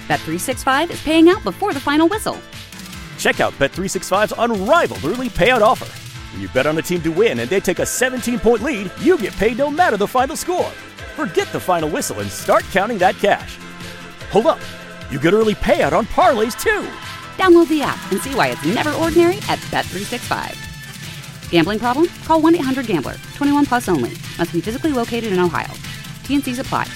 Bet365 is paying out before the final whistle. Check out Bet365's unrivaled early payout offer. When you bet on a team to win and they take a 17-point lead, you get paid no matter the final score. Forget the final whistle and start counting that cash. Hold up. You get early payout on parlays, too. Download the app and see why it's never ordinary at Bet365. Gambling problem? Call 1-800-GAMBLER. 21 plus only. Must be physically located in Ohio. T&Cs apply.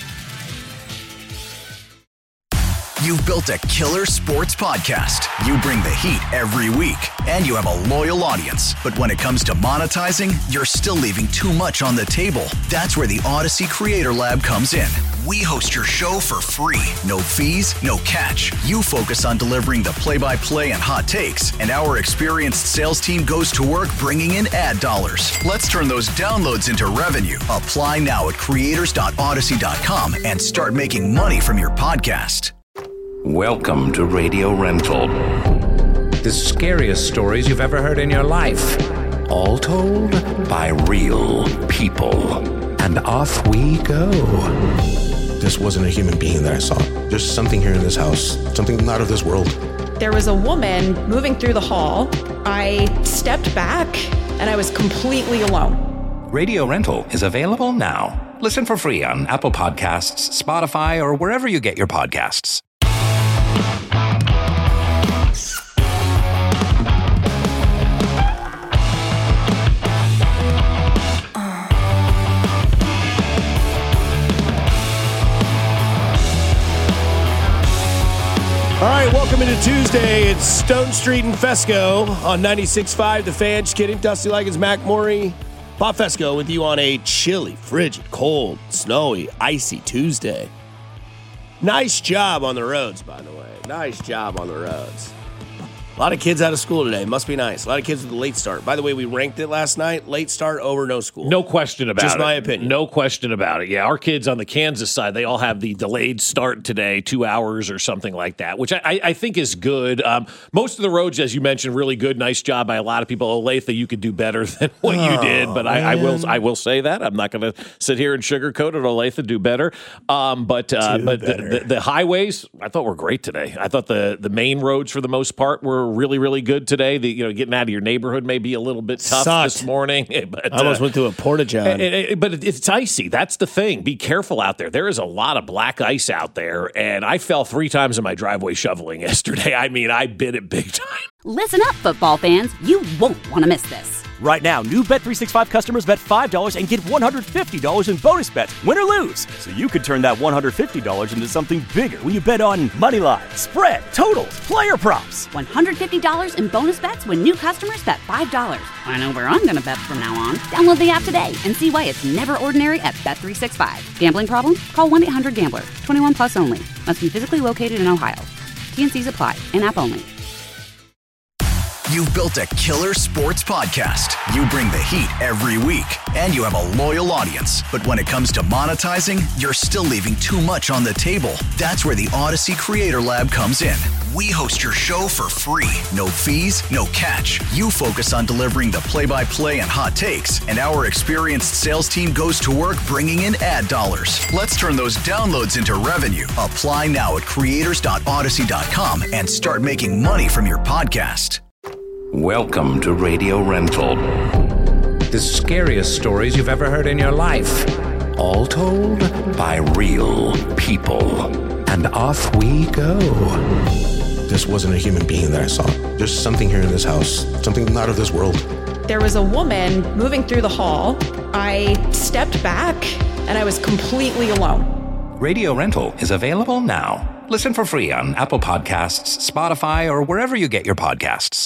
You've built a killer sports podcast. You bring the heat every week, and you have a loyal audience. But when it comes to monetizing, you're still leaving too much on the table. That's where the Odyssey Creator Lab comes in. We host your show for free. No fees, no catch. You focus on delivering the play-by-play and hot takes, and our experienced sales team goes to work bringing in ad dollars. Let's turn those downloads into revenue. Apply now at creators.odyssey.com and start making money from your podcast. Welcome to Radio Rental. The scariest stories you've ever heard in your life. All told by real people. And off we go. This wasn't a human being that I saw. There's something here in this house, something not of this world. There was a woman moving through the hall. I stepped back and I was completely alone. Radio Rental is available now. Listen for free on Apple Podcasts, Spotify, or wherever you get your podcasts. All right, welcome into Tuesday. It's Stone Street and Fesco on 96.5 The Fan. Just kidding. Dusty Likens, Mac Morey, Bob Fesco with you on a chilly, frigid, cold, snowy, icy Tuesday. Nice job on the roads, by the way. Nice job on the roads. A lot of kids out of school today. Must be nice. A lot of kids with a late start. By the way, we ranked it last night. Late start over no school. No question about it. Just my opinion. No question about it. Yeah, our kids on the Kansas side, they all have the delayed start today, 2 hours or something like that, which I think is good. Most of the roads, as you mentioned, really good. Nice job by a lot of people. Olathe, you could do better than what you did, but I will say that. I'm not going to sit here and sugarcoat it. Olathe, do better. But the highways, I thought were great today. I thought the main roads for the most part were really, really good today. Getting out of your neighborhood may be a little bit tough this morning. But, I almost went through a porta-john. But it's icy. That's the thing. Be careful out there. There is a lot of black ice out there, and I fell 3 times in my driveway shoveling yesterday. I mean, I bit it big time. Listen up, football fans. You won't want to miss this. Right now, new Bet365 customers bet $5 and get $150 in bonus bets, win or lose. So you could turn that $150 into something bigger when you bet on money line, spread, totals, player props. $150 in bonus bets when new customers bet $5. I know where I'm going to bet from now on. Download the app today and see why it's never ordinary at Bet365. Gambling problem? Call 1-800-GAMBLER. 21 plus only. Must be physically located in Ohio. T&Cs apply. In-app only. You've built a killer sports podcast. You bring the heat every week, and you have a loyal audience. But when it comes to monetizing, you're still leaving too much on the table. That's where the Odyssey Creator Lab comes in. We host your show for free. No fees, no catch. You focus on delivering the play-by-play and hot takes, and our experienced sales team goes to work bringing in ad dollars. Let's turn those downloads into revenue. Apply now at creators.odyssey.com and start making money from your podcast. Welcome to Radio Rental. The scariest stories you've ever heard in your life. All told by real people. And off we go. This wasn't a human being that I saw. There's something here in this house, something not of this world. There was a woman moving through the hall. I stepped back and I was completely alone. Radio Rental is available now. Listen for free on Apple Podcasts, Spotify, or wherever you get your podcasts.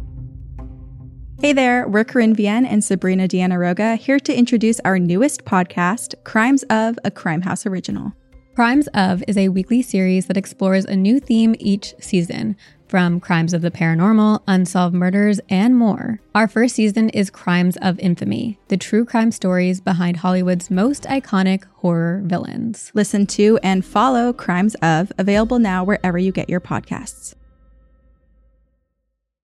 Hey there, we're Corinne Vienne and Sabrina Deanna Roga here to introduce our newest podcast, Crimes of, a Crime House original. Crimes of is a weekly series that explores a new theme each season, from crimes of the paranormal, unsolved murders, and more. Our first season is Crimes of Infamy, the true crime stories behind Hollywood's most iconic horror villains. Listen to and follow Crimes of, available now wherever you get your podcasts.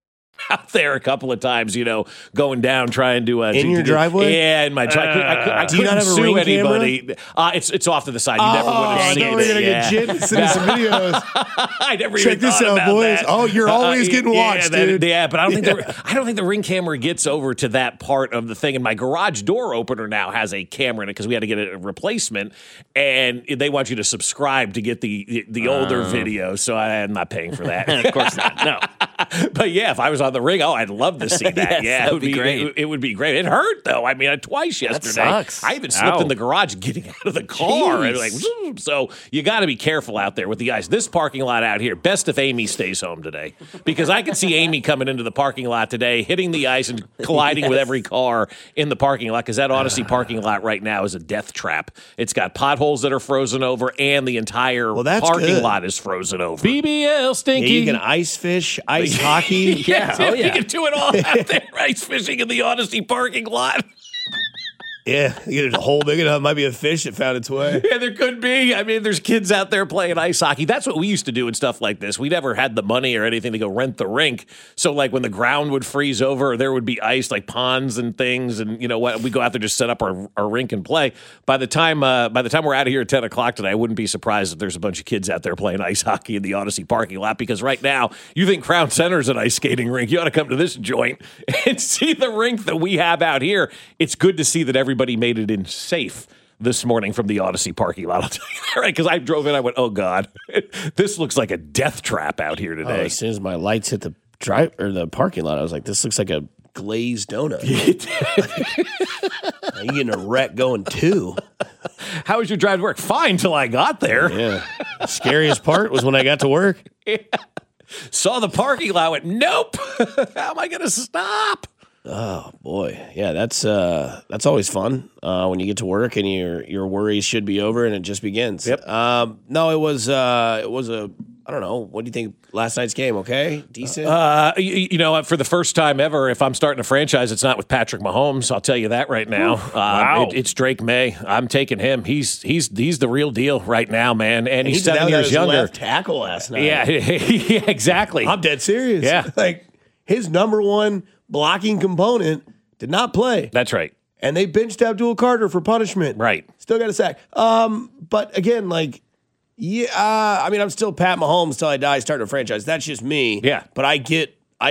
out there a couple of times, going down trying to in your driveway. Yeah, in my driveway. I do you couldn't not have a sue Ring anybody. camera? It's off to the side. You never would have seen we're gonna get Jen to send us some videos. I never Check even this thought out, about boys. that. Oh, you're always getting watched, dude. Yeah, but I don't think the Ring camera gets over to that part of the thing. And my garage door opener now has a camera in it because we had to get a replacement, and they want you to subscribe to get the older video. So I'm not paying for that. Of course not. No. But yeah, if I was on the Ring, I'd love to see that. Yes, that would be great. It would be great. It hurt though. I mean, twice yesterday. Sucks. I even slipped in the garage getting out of the car. And so you got to be careful out there with the ice. This parking lot out here, best if Amy stays home today, because I can see Amy coming into the parking lot today, hitting the ice and colliding with every car in the parking lot, because that Odyssey parking lot right now is a death trap. It's got potholes that are frozen over, and the entire parking lot is frozen over. BBL Stinky. Yeah, you can ice fish, ice hockey. Yeah, You can do it all out there. Ice fishing in the Odyssey parking lot. Yeah, you get a hole big enough. Might be a fish that found its way. Yeah, there could be. I mean, there's kids out there playing ice hockey. That's what we used to do and stuff like this. We never had the money or anything to go rent the rink. So, like, when the ground would freeze over, there would be ice, like ponds and things. And, we go out there, just set up our rink and play. By the time we're out of here at 10 o'clock today, I wouldn't be surprised if there's a bunch of kids out there playing ice hockey in the Odyssey parking lot, because right now, you think Crown Center's an ice skating rink. You ought to come to this joint and see the rink that we have out here. It's good to see that everybody made it in safe this morning from the Odyssey parking lot. I'll tell you that, right? Because I drove in, I went, oh God, this looks like a death trap out here today. As soon as my lights hit the parking lot, I was like, this looks like a glazed donut. You getting a wreck going too. How was your drive to work? Fine till I got there. Yeah. The scariest part was when I got to work. Yeah. Saw the parking lot, went, nope. How am I going to stop? Oh boy, yeah, that's always fun when you get to work and your worries should be over and it just begins. Yep. No, it was a I don't know. What do you think? Last night's game, okay, decent. For the first time ever, if I'm starting a franchise, it's not with Patrick Mahomes. I'll tell you that right now. Wow. It's Drake May. I'm taking him. He's the real deal right now, man. And he's 7 years younger. Left tackle last night. Yeah, exactly. I'm dead serious. Yeah, like his number one blocking component did not play. That's right. And they benched Abdul Carter for punishment. Right. Still got a sack. But again, I'm still Pat Mahomes till I die starting a franchise. That's just me. Yeah. But I get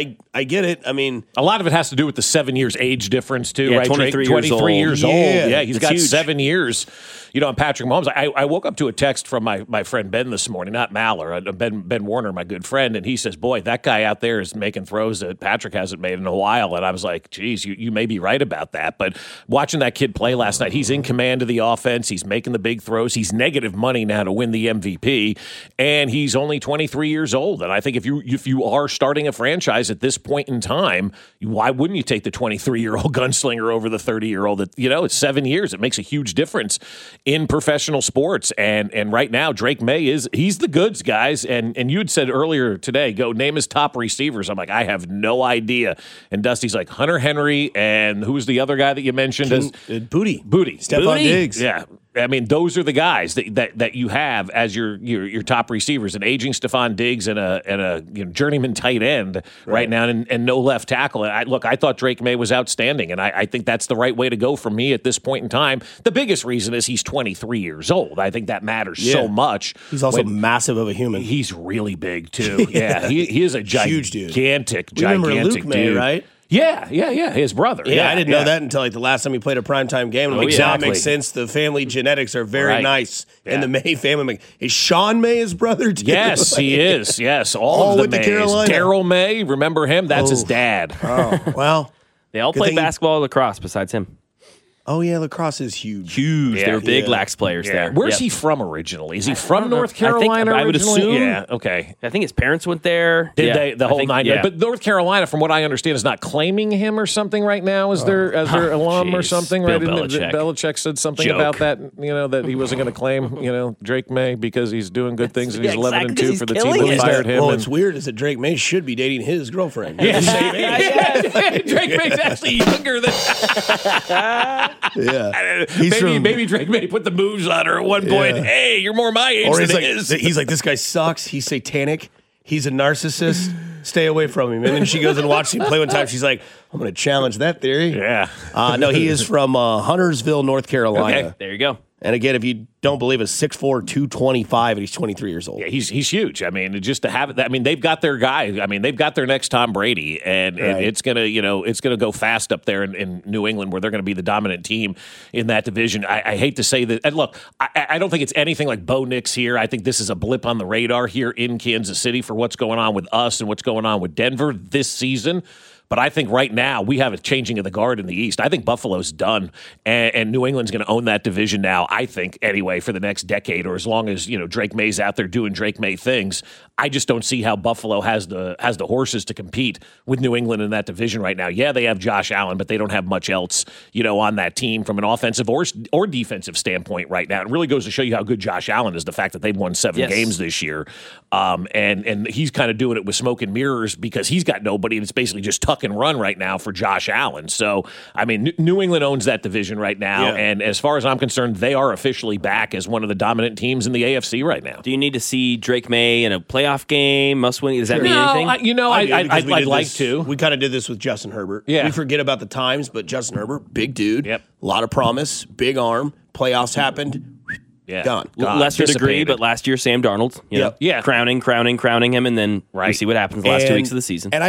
it. I mean, a lot of it has to do with the 7 years age difference too, yeah, right? 23 years old. Yeah, he's got huge. 7 years. And Patrick Mahomes. I woke up to a text from my friend Ben this morning, not Maller, Ben Warner, my good friend, and he says, "Boy, that guy out there is making throws that Patrick hasn't made in a while." And I was like, "Geez, you may be right about that." But watching that kid play last night, he's in command of the offense. He's making the big throws. He's negative money now to win the MVP, and he's only 23 years old. And I think if you are starting a franchise at this point in time, why wouldn't you take the 23-year-old gunslinger over the 30-year-old? It's 7 years. It makes a huge difference in professional sports. And right now, Drake May he's the goods, guys. And you had said earlier today, go name his top receivers. I'm like, I have no idea. And Dusty's like, Hunter Henry, and who's the other guy that you mentioned? Booty. Stephon Diggs. Yeah. I mean, those are the guys that you have as your top receivers, an aging Stephon Diggs and a journeyman tight end right now, and no left tackle. And I thought Drake May was outstanding, and I think that's the right way to go for me at this point in time. The biggest reason is he's 23 years old. I think that matters so much. He's also massive of a human. He's really big too. Yeah, he is a huge dude. gigantic Luke dude. May, right? Yeah, his brother. Yeah, I didn't know that until the last time he played a primetime game. I'm like, exactly. That makes sense. The family genetics are very nice in the May family. Is Sean May his brother too? Yes, he is. Yes, all of the Mays. Daryl May, remember him? That's his dad. Oh, well. They all play basketball and lacrosse besides him. Oh, yeah, lacrosse is huge. Yeah, they were big lax players there. Where's he from originally? Is he from North Carolina I would assume. Yeah, okay. I think his parents went there. Did they? The whole 9 years. But North Carolina, from what I understand, is not claiming him or something right now as their alum or something, right? Belichick said something about that, that he wasn't going to claim, Drake May because he's doing good things and he's 11-2 for the team that fired him. Well, what's weird is that Drake May should be dating his girlfriend. Yes. Drake May's actually younger than... Yeah. Maybe Drake May put the moves on her at one point. Yeah. Hey, you're more my age than his. He's like, this guy sucks. He's satanic. He's a narcissist. Stay away from him. And then she goes and watches him play one time. She's like, I'm going to challenge that theory. Yeah. No, he is from Huntersville, North Carolina. Okay, there you go. And again, if you don't believe it, 6'4", 225, and he's 23 years old. Yeah, he's huge. I mean, just to have it. I mean, they've got their guy. I mean, they've got their next Tom Brady, and it's gonna go fast up there in New England, where they're going to be the dominant team in that division. I hate to say that. And look, I don't think it's anything like Bo Nix here. I think this is a blip on the radar here in Kansas City for what's going on with us and what's going on with Denver this season. But I think right now we have a changing of the guard in the East. I think Buffalo's done, and New England's going to own that division now, I think, anyway, for the next decade, or as long as Drake May's out there doing Drake May things. I just don't see how Buffalo has the horses to compete with New England in that division right now. Yeah, they have Josh Allen, but they don't have much else, on that team from an offensive or defensive standpoint right now. It really goes to show you how good Josh Allen is, the fact that they've won 7 games this year. And he's kind of doing it with smoke and mirrors because he's got nobody, and it's basically just tuck and run right now for Josh Allen. So, I mean, New England owns that division right now, and as far as I'm concerned, they are officially back as one of the dominant teams in the AFC right now. Do you need to see Drake May in a playoff game, must win? Does that mean anything? I'd like to. We kind of did this with Justin Herbert. Yeah. We forget about the times, but Justin Herbert, big dude, a lot of promise, big arm, playoffs happened. Yeah. Gone. Lesser degree, but last year, Sam Darnold, crowning him, and then we see what happens the last 2 weeks of the season. And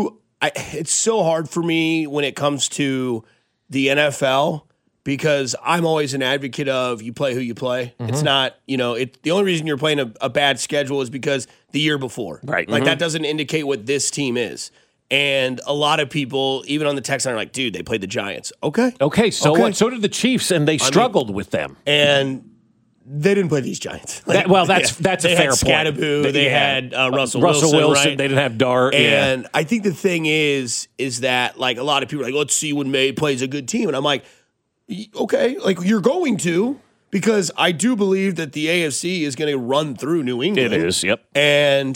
it's so hard for me when it comes to the NFL because I'm always an advocate of you play who you play. Mm-hmm. It's not, the only reason you're playing a bad schedule is because the year before. Right. Like that doesn't indicate what this team is. And a lot of people, even on the text line, are like, dude, they played the Giants. Okay. So what? So did the Chiefs, and they struggled with them. And they didn't play these Giants. That's a fair point. Scadaboo, they had Russell Wilson. Right? They didn't have Dart. And I think the thing is that like a lot of people are like, let's see when May plays a good team. And I'm like, okay, like you're going to, because I do believe that the AFC is going to run through New England. It is, yep. And,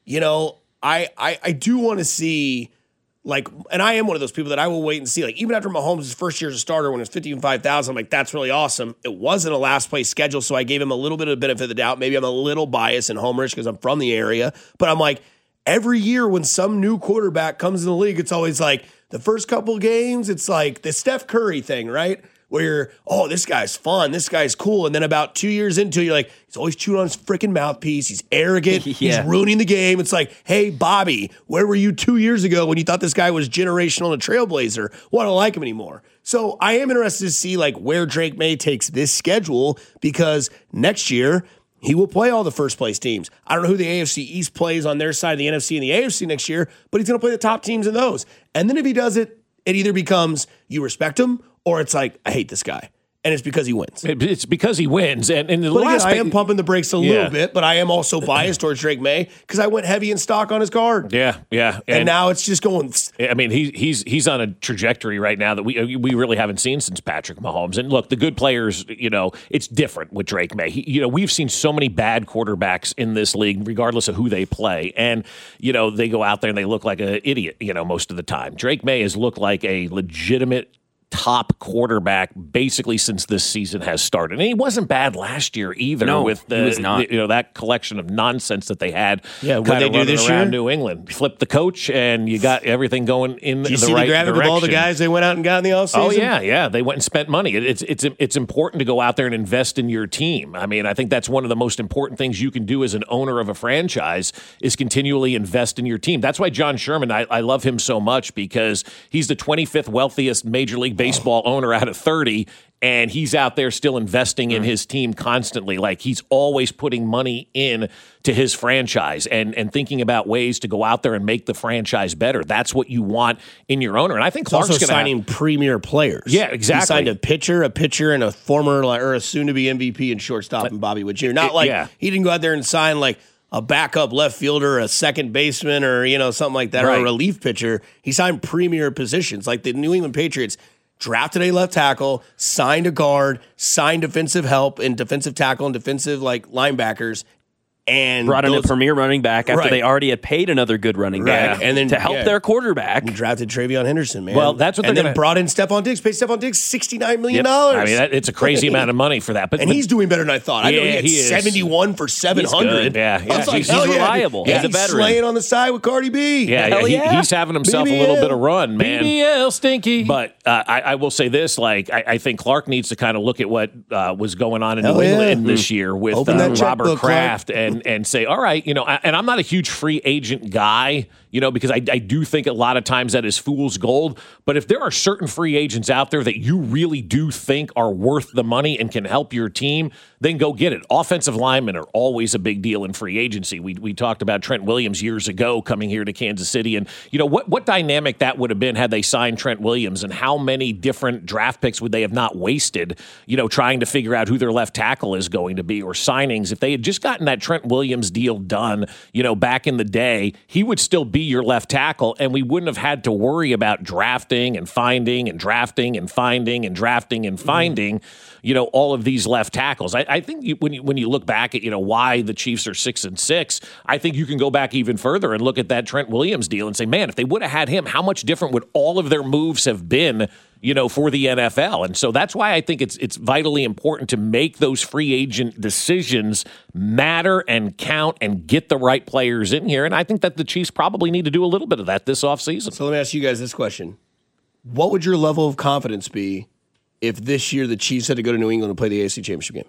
I do want to see, like, and I am one of those people that I will wait and see. Like, even after Mahomes' first year as a starter, when it was 55,000, I'm like, that's really awesome. It wasn't a last place schedule, so I gave him a little bit of the benefit of the doubt. Maybe I'm a little biased and homerish because I'm from the area. But I'm like, every year when some new quarterback comes in the league, it's always like the first couple of games, it's like the Steph Curry thing, right? Where you're, oh, this guy's fun, this guy's cool. And then about 2 years into it, you're like, he's always chewing on his freaking mouthpiece. He's arrogant. He's ruining the game. It's like, hey, Bobby, where were you 2 years ago when you thought this guy was generational and a trailblazer? Well, I don't like him anymore. So I am interested to see like where Drake May takes this schedule because next year he will play all the first place teams. I don't know who the AFC East plays on their side of the NFC and the AFC next year, but he's going to play the top teams in those. And then if he does it, it either becomes you respect him or it's like, I hate this guy. And it's because he wins. It's because he wins. And in the but last again, I am pumping the brakes a little bit, but I am also biased towards Drake May because I went heavy in stock on his card. Yeah. And now it's just going. I mean, he's on a trajectory right now that we really haven't seen since Patrick Mahomes. And look, the good players, it's different with Drake May. We've seen so many bad quarterbacks in this league, regardless of who they play. And, they go out there and they look like an idiot, most of the time. Drake May has looked like a legitimate top quarterback basically since this season has started. And he wasn't bad last year either with he was not. That collection of nonsense that they had. Yeah, what they do this year? New England. Flip the coach and you got everything going in the right direction. Did you see the graphic of all the guys they went out and got in the offseason? Oh, yeah. They went and spent money. It's important to go out there and invest in your team. I mean, I think that's one of the most important things you can do as an owner of a franchise is continually invest in your team. That's why John Sherman, I love him so much because he's the 25th wealthiest Major League Baseball owner out of 30, and he's out there still investing in his team constantly. Like he's always putting money in to his franchise and thinking about ways to go out there and make the franchise better. That's what you want in your owner. And I think Clark's also signing premier players. Yeah, exactly. He signed a pitcher, and a former or a soon-to-be MVP and shortstop in Bobby Witt Jr. Not he didn't go out there and sign like a backup left fielder, a second baseman, or something like that, or a relief pitcher. He signed premier positions like the New England Patriots. Drafted a left tackle, signed a guard, signed defensive help and defensive tackle and defensive linebackers, And brought in a premier running back after they already had paid another good running back, and then to help their quarterback. And drafted Travion Henderson, man. Well, that's what and they're then brought in Stephon Diggs. Paid Stephon Diggs $69 million. I mean, it's a crazy amount of money for that. But he's doing better than I thought. I know he had 71 for 700. Yeah, I was like, he's reliable. Yeah, he's a veteran. Slaying on the side with Cardi B. He's having himself a little bit of run, man. BBL stinky. But I will say this: like, I think Clark needs to kind of look at what was going on in New England this year with Robert Kraft and say, all right, and I'm not a huge free agent guy, because I do think a lot of times that is fool's gold. But if there are certain free agents out there that you really do think are worth the money and can help your team, then go get it. Offensive linemen are always a big deal in free agency. We talked about Trent Williams years ago coming here to Kansas City, and what dynamic that would have been had they signed Trent Williams, and how many different draft picks would they have not wasted, trying to figure out who their left tackle is going to be, or signings. If they had just gotten that Trent Williams deal done, back in the day, he would still be your left tackle, and we wouldn't have had to worry about drafting and finding and drafting and finding and drafting and finding, all of these left tackles. I think when you look back at, why the Chiefs are 6-6, I think you can go back even further and look at that Trent Williams deal and say, man, if they would have had him, how much different would all of their moves have been, for the NFL? And so that's why I think it's vitally important to make those free agent decisions matter and count and get the right players in here. And I think that the Chiefs probably need to do a little bit of that this offseason. So let me ask you guys this question. What would your level of confidence be if this year the Chiefs had to go to New England and play the AFC Championship game?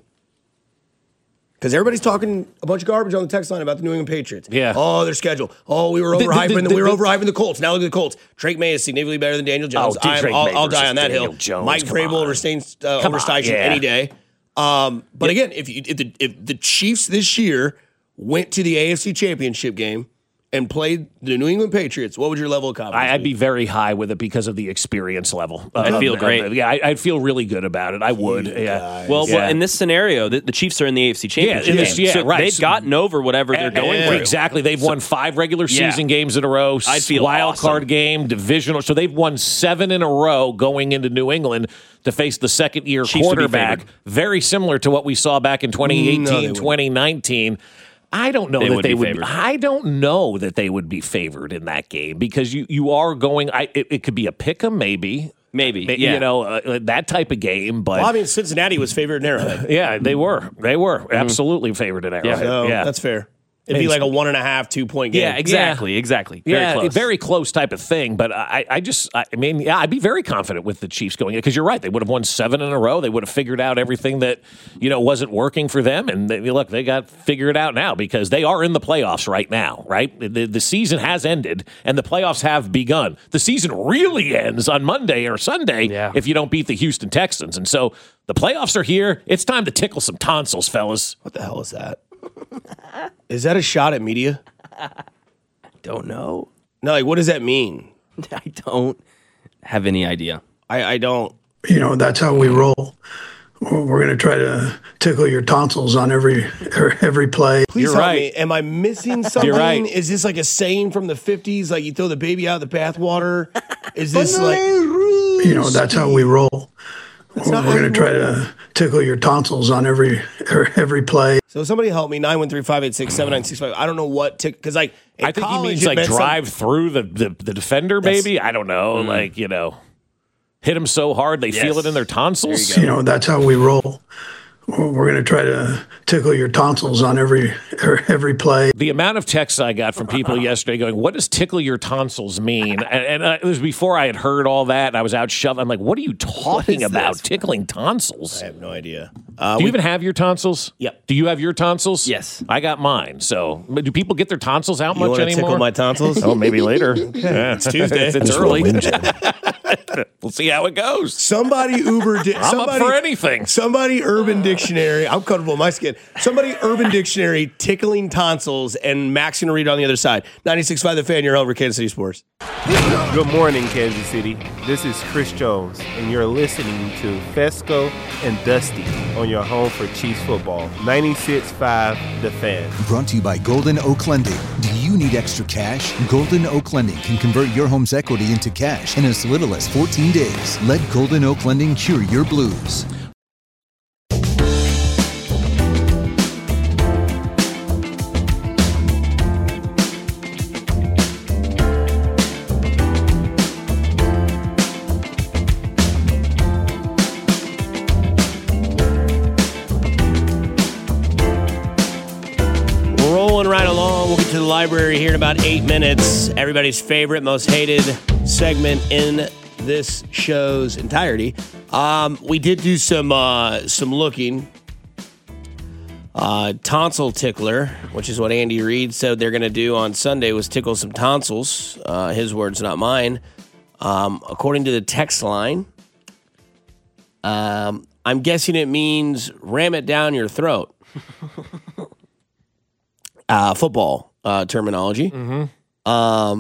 Because everybody's talking a bunch of garbage on the text line about the New England Patriots. Yeah. Oh, their schedule. Oh, we were overhyping the Colts. Now look at the Colts. Drake May is significantly better than Daniel Jones. I'll die on that hill. Mike Vrabel overstays any day. But again, if the Chiefs this year went to the AFC Championship game and played the New England Patriots, what would your level of confidence I'd be very high with it because of the experience level. I'd feel great. I'd feel really good about it. I would. Well, in this scenario, the Chiefs are in the AFC Championship game. So they've gotten over whatever they're going through. Exactly. They've won 5 regular season games in a row. I'd feel wild card game, divisional. So they've won 7 in a row going into New England to face the second-year quarterback. Very similar to what we saw back in 2018, 2019. I don't know that they would. I don't know that they would be favored in that game because you are going. It could be a pick'em, maybe, that type of game. But I mean, Cincinnati was favored in Arrowhead. Yeah, they were absolutely favored in Arrowhead. Yeah, that's fair. It'd be like a 1.5, 2 point game. Yeah, exactly. Very close. Very close type of thing. But I'd be very confident with the Chiefs going in because you're right. They would have won 7 in a row. They would have figured out everything that wasn't working for them. And they got figured out now because they are in the playoffs right now. Right, the season has ended and the playoffs have begun. The season really ends on Monday or Sunday if you don't beat the Houston Texans. And so the playoffs are here. It's time to tickle some tonsils, fellas. What the hell is that? Is that a shot at media? Don't know. No, what does that mean? I don't have any idea. I don't. That's how we roll. We're going to try to tickle your tonsils on every play. Please help me. Am I missing something? You're right. Is this like a saying from the 50s? Like you throw the baby out of the bathwater? Is this like... that's how we roll. We're going to try to tickle your tonsils on every play. So somebody help me, 913-586-7965. I don't know what because I think he means like drive through the defender, maybe. I don't know, hit them so hard they feel it in their tonsils. That's how we roll. We're going to try to tickle your tonsils on every play. The amount of texts I got from people yesterday going, what does tickle your tonsils mean? And it was before I had heard all that, and I was out shoving. I'm like, what are you talking about, tickling tonsils? I have no idea. Do you even have your tonsils? Yep. Do you have your tonsils? Yes. I got mine. So do people get their tonsils out much anymore? Tickle my tonsils? Oh, maybe later. Yeah, it's Tuesday. It's early. We'll see how it goes. Somebody I'm up for anything. Somebody Urban Dictionary. I'm comfortable in my skin. Somebody Urban Dictionary tickling tonsils, and Max going to read it on the other side. 96.5 The Fan, you're over Kansas City Sports. Good morning, Kansas City. This is Chris Jones, and you're listening to Fesco and Dusty on your home for Chiefs football. 96.5 The Fan. Brought to you by Golden Oak Lending. Do you need extra cash? Golden Oak Lending can convert your home's equity into cash in as little as 14 days. Let Golden Oak Lending cure your blues. to the library here in about 8 minutes. Everybody's favorite, most hated segment in this show's entirety. We did do some looking. Tonsil tickler, which is what Andy Reid said they're going to do on Sunday, was tickle some tonsils. His words, not mine. According to the text line, I'm guessing it means ram it down your throat. Football terminology. Mm-hmm.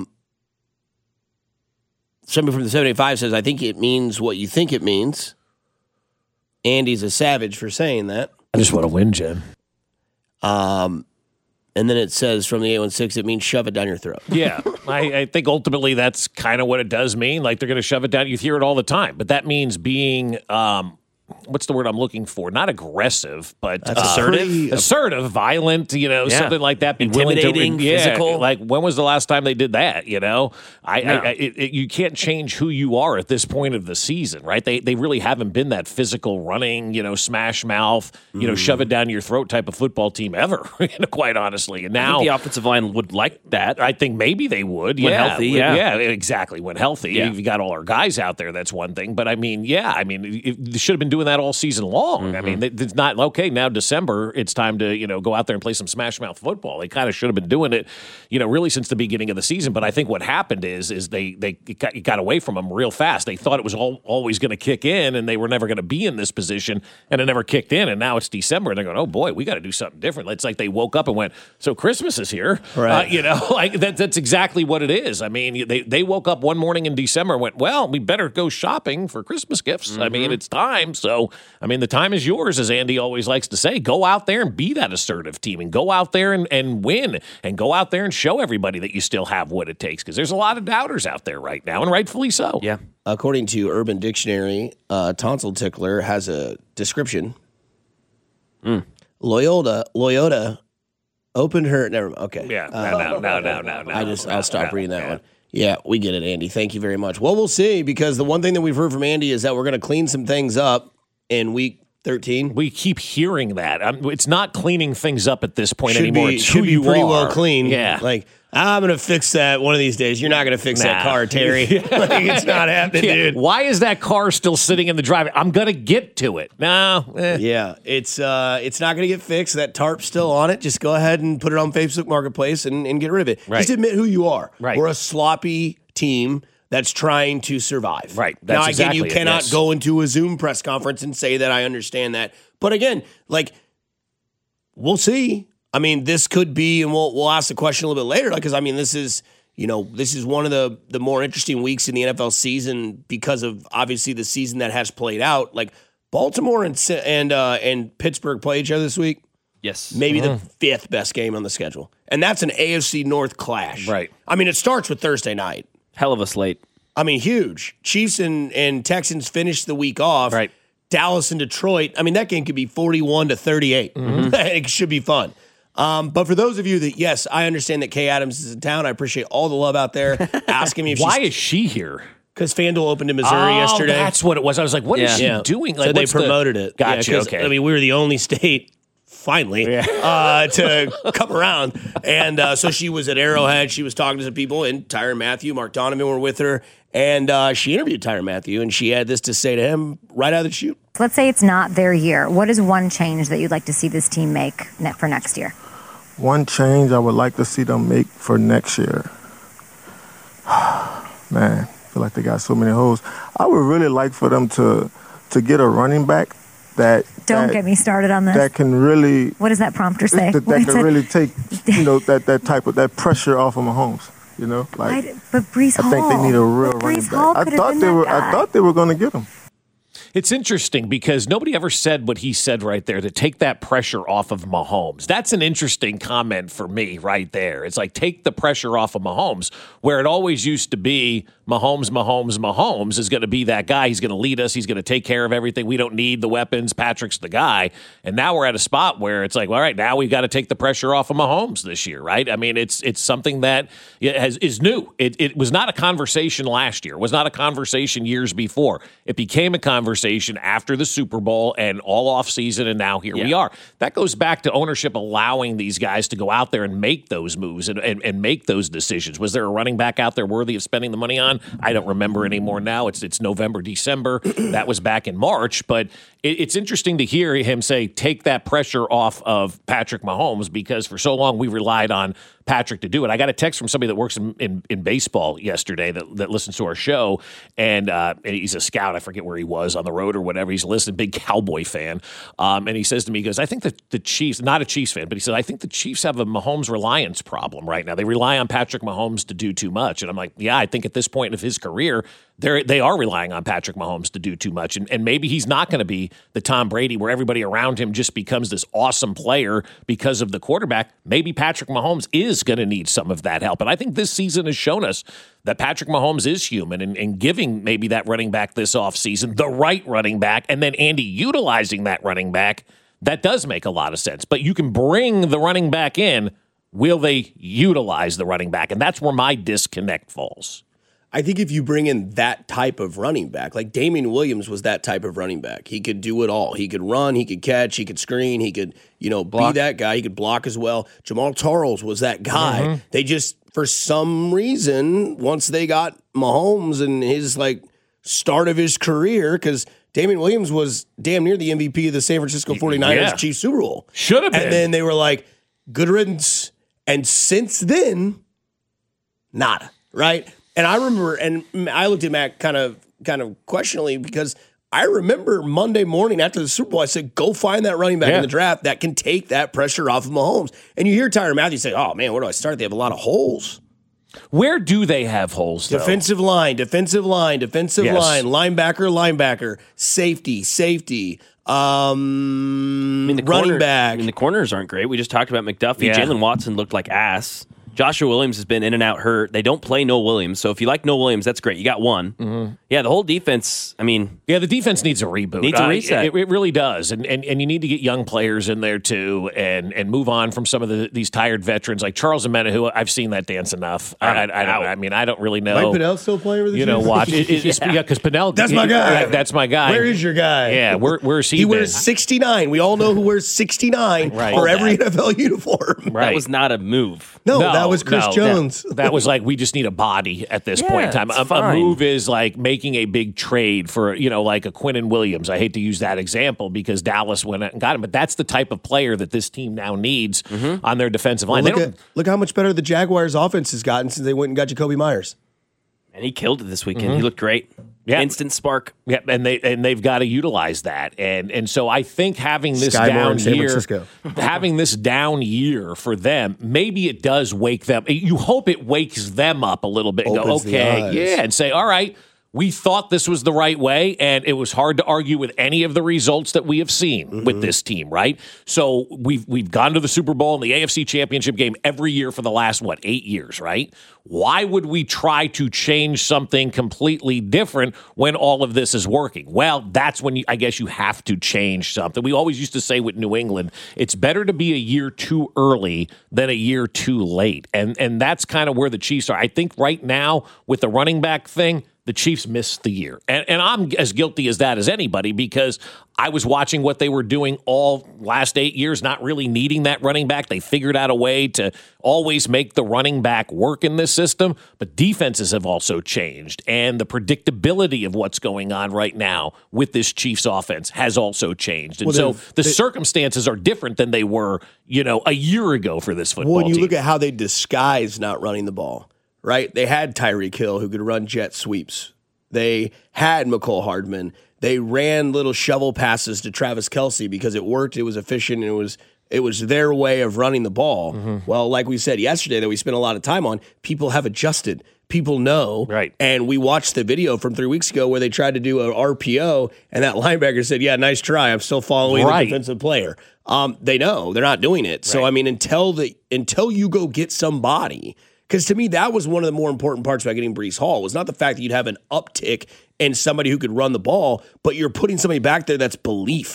Somebody from the 785 says, I think it means what you think it means. Andy's a savage for saying that. I just want to win, Jim. And then it says from the 816, it means shove it down your throat. Yeah, I think ultimately that's kind of what it does mean. Like they're going to shove it down. You hear it all the time. But that means being, what's the word I'm looking for? Not aggressive, but assertive. Assertive, violent, something like that. Be intimidating, physical. Like when was the last time they did that? You can't change who you are at this point of the season, right? They really haven't been that physical, running, smash mouth, shove it down your throat type of football team ever, quite honestly. And now I think the offensive line would like that. I think maybe they would. When healthy, yeah, exactly. When healthy, yeah. If you got all our guys out there, that's one thing. But they should have been doing that all season long. Mm-hmm. I mean, it's not okay. Now December, it's time to go out there and play some smash mouth football. They kind of should have been doing it, really since the beginning of the season. But I think what happened is they got away from them real fast. They thought it was always going to kick in, and they were never going to be in this position, and it never kicked in. And now it's December, and they're going, oh boy, we got to do something different. It's like they woke up and went, so Christmas is here, right? That's exactly what it is. I mean, they woke up one morning in December and went, well, we better go shopping for Christmas gifts. Mm-hmm. I mean, it's time. So, the time is yours, as Andy always likes to say. Go out there and be that assertive team, and go out there and win, and go out there and show everybody that you still have what it takes, because there's a lot of doubters out there right now, and rightfully so. Yeah. According to Urban Dictionary, tonsil tickler has a description. Loyola opened her. Never mind. Okay. Yeah. No. I'll stop reading that one. Yeah, we get it, Andy. Thank you very much. Well, we'll see, because the one thing that we've heard from Andy is that we're going to clean some things up in week 13. We keep hearing that. It's not cleaning things up at this point anymore. It's should who be you pretty are. well clean. Yeah. Like, I'm going to fix that one of these days. You're not going to fix that car, Terry. It's not happening, dude. Why is that car still sitting in the driveway? I'm going to get to it. No. Yeah, it's not going to get fixed. That tarp's still on it. Just go ahead and put it on Facebook Marketplace and get rid of it. Right. Just admit who you are. Right. We're a sloppy team that's trying to survive. Right. Now, again, exactly you cannot yes. go into a Zoom press conference and say that I understand that. But again, we'll see. I mean, this could be, and we'll ask the question a little bit later, because this is one of the more interesting weeks in the NFL season, because of obviously the season that has played out. Like Baltimore and Pittsburgh play each other this week. Yes. Maybe the fifth best game on the schedule, and that's an AFC North clash. Right. It starts with Thursday night. Hell of a slate. Huge. Chiefs and Texans finished the week off. Right. Dallas and Detroit. that game could be 41-38. Mm-hmm. It should be fun. But for those of you that, yes, I understand that Kay Adams is in town. I appreciate all the love out there. Asking me if why is she here? Because FanDuel opened in Missouri yesterday. That's what it was. I was like, what is she doing? So they promoted it. Gotcha. Okay. We were the only state, finally, to come around. And so she was at Arrowhead. She was talking to some people, and Tyrann Mathieu, Mark Donovan were with her. And she interviewed Tyrann Mathieu, and she had this to say to him right out of the chute. Let's say it's not their year. What is one change that you'd like to see this team make for next year? One change I would like to see them make for next year. Man, I feel like they got so many holes. I would really like for them to get a running back that get me started on this. That can really. What does that prompter say? That can really take that type of that pressure off of Mahomes. But Breece Hall. I think they need a real running back. I thought they were going to get him. It's interesting because nobody ever said what he said right there, to take that pressure off of Mahomes. That's an interesting comment for me right there. It's like, take the pressure off of Mahomes, where it always used to be Mahomes is going to be that guy. He's going to lead us. He's going to take care of everything. We don't need the weapons. Patrick's the guy. And now we're at a spot where it's like, all right, now we've got to take the pressure off of Mahomes this year, right? It's something that is new. It was not a conversation last year. It was not a conversation years before. It became a conversation conversation after the Super Bowl and all off season, and now here we are. That goes back to ownership allowing these guys to go out there and make those moves and make those decisions. Was there a running back out there worthy of spending the money on? I don't remember anymore now. It's November, December. That was back in March, but it's interesting to hear him say, take that pressure off of Patrick Mahomes, because for so long we relied on Patrick to do it. I got a text from somebody that works in baseball yesterday that listens to our show, and he's a scout. I forget where he was, on the road or whatever. He's listening, big Cowboy fan. And he says to me, he goes, I think that the Chiefs, not a Chiefs fan, but he said, I think the Chiefs have a Mahomes reliance problem right now. They rely on Patrick Mahomes to do too much. And I'm like, yeah, I think at this point of his career, they are relying on Patrick Mahomes to do too much. And maybe he's not going to be the Tom Brady where everybody around him just becomes this awesome player because of the quarterback. Maybe Patrick Mahomes is going to need some of that help. And I think this season has shown us that Patrick Mahomes is human, and giving maybe that running back this offseason, the right running back, and then Andy utilizing that running back, that does make a lot of sense. But you can bring the running back in. Will they utilize the running back? And that's where my disconnect falls. I think if you bring in that type of running back, like Damian Williams was that type of running back. He could do it all. He could run, he could catch, he could screen, he could, block. Be that guy. He could block as well. Jamal Charles was that guy. Mm-hmm. They just, for some reason, once they got Mahomes and his start of his career, because Damian Williams was damn near the MVP of the San Francisco 49ers Chiefs Super Bowl. Should have been. And then they were like, good riddance. And since then, nada, right? And I remember, and I looked at Matt kind of questioningly, because I remember Monday morning after the Super Bowl, I said, go find that running back in the draft that can take that pressure off of Mahomes. And you hear Tyrann Mathieu say, oh, man, where do I start? They have a lot of holes. Where do they have holes, though? Defensive line, linebacker, safety. Running back. The corners aren't great. We just talked about McDuffie. Yeah. Jalen Watson looked like ass. Joshua Williams has been in and out hurt. They don't play Noah Williams, so if you like Noah Williams, that's great. You got one. Mm-hmm. Yeah, the whole defense, the defense needs a reboot. Needs a reset. It really does. And you need to get young players in there, too, and move on from some of these tired veterans like Charles Omenihu, who I've seen that dance enough. I don't really know. Mike Pinnell still playing with the Chiefs? Watch. Because Pinnell. That's my guy. That's my guy. Where is your guy? Yeah, where's he? He wears 69. We all know who wears 69 for every NFL uniform. Right. That was not a move. No, that was Chris Jones. That was like, we just need a body at this point in time. A move is like making a big trade for, like a Quinnen Williams. I hate to use that example because Dallas went out and got him, but that's the type of player that this team now needs on their defensive line. Look how much better the Jaguars' offense has gotten since they went and got Jacoby Myers. And he killed it this weekend. He looked great. Yeah. Instant spark. Yeah, and they've got to utilize that. And so I think having this down year for them, maybe it does wake them. You hope it wakes them up a little bit and go, okay, and say, all right, we thought this was the right way, and it was hard to argue with any of the results that we have seen with this team, right? So we've gone to the Super Bowl and the AFC Championship game every year for the last, 8 years, right? Why would we try to change something completely different when all of this is working? Well, that's when I guess you have to change something. We always used to say with New England, it's better to be a year too early than a year too late. And that's kind of where the Chiefs are. I think right now with the running back thing, the Chiefs missed the year. And I'm as guilty as that as anybody because I was watching what they were doing all last 8 years, not really needing that running back. They figured out a way to always make the running back work in this system, but defenses have also changed. And the predictability of what's going on right now with this Chiefs offense has also changed. And the circumstances are different than they were, a year ago for this football team. When you look at how they disguise not running the ball, right? They had Tyreek Hill who could run jet sweeps. They had McCole Hardman. They ran little shovel passes to Travis Kelce because it worked, it was efficient, and it was their way of running the ball. Mm-hmm. Well, like we said yesterday that we spent a lot of time on, people have adjusted. People know. Right. And we watched the video from 3 weeks ago where they tried to do an RPO, and that linebacker said, yeah, nice try. I'm still following the defensive player. They know. They're not doing it. So, until you go get somebody – because to me, that was one of the more important parts about getting Breece Hall was not the fact that you'd have an uptick in somebody who could run the ball, but you're putting somebody back there that's belief,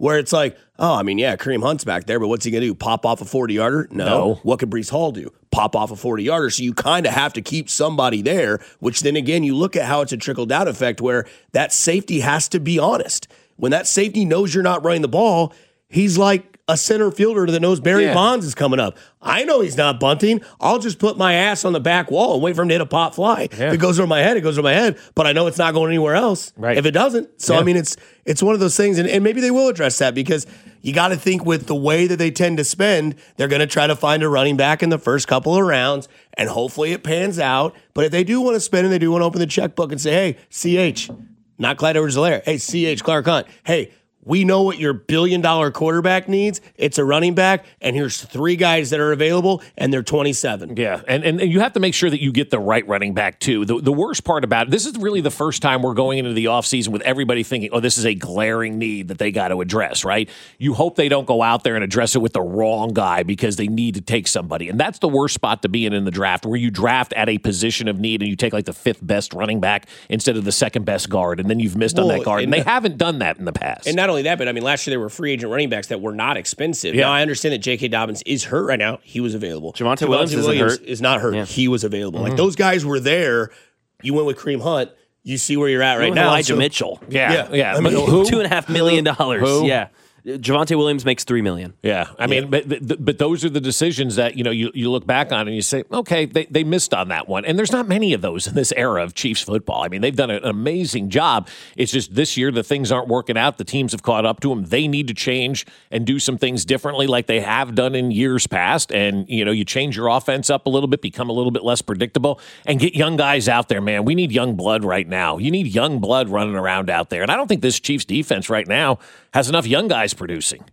Where it's like, oh, I mean, yeah, Kareem Hunt's back there, but what's he going to do? Pop off a 40-yarder? No. What could Breece Hall do? Pop off a 40-yarder. So you kind of have to keep somebody there, which then again, you look at how it's a trickle-down effect where that safety has to be honest. When that safety knows you're not running the ball, he's like a center fielder that knows Barry Bonds is coming up. I know he's not bunting. I'll just put my ass on the back wall and wait for him to hit a pop fly. If it goes over my head, it goes over my head, but I know it's not going anywhere else if it doesn't. So, I mean, it's one of those things, and maybe they will address that because you got to think with the way that they tend to spend, they're going to try to find a running back in the first couple of rounds, and hopefully it pans out. But if they do want to spend and they do want to open the checkbook and say, hey, CH, not Clyde Edwards-Helaire, hey, CH, Clark Hunt, hey, we know what your billion-dollar quarterback needs. It's a running back, and here's 3 guys that are available, and they're 27. Yeah, and you have to make sure that you get the right running back, too. The worst part about it, this is really the first time we're going into the offseason with everybody thinking, oh, this is a glaring need that they got to address, right? You hope they don't go out there and address it with the wrong guy because they need to take somebody. And that's the worst spot to be in the draft, where you draft at a position of need and you take like the 5th best running back instead of the 2nd best guard, and then you've missed on that guard. And they haven't done that in the past. And not only that, but I mean, last year there were free agent running backs that were not expensive. Now, I understand that J.K. Dobbins is hurt right now. He was available. Javonte Williams is not hurt. Yeah. He was available. Like, those guys were there. You went with Kareem Hunt. You see where you're at right now. Elijah Mitchell. Yeah. I mean, $2.5 million. Who? Yeah. Javonte Williams makes $3 million. Yeah, I mean, but those are the decisions that you look back on and you say, okay, they missed on that one. And there's not many of those in this era of Chiefs football. I mean, they've done an amazing job. It's just this year the things aren't working out. The teams have caught up to them. They need to change and do some things differently, like they have done in years past. And you change your offense up a little bit, become a little bit less predictable, and get young guys out there. Man, we need young blood right now. You need young blood running around out there, and I don't think this Chiefs defense right now has enough young guys producing.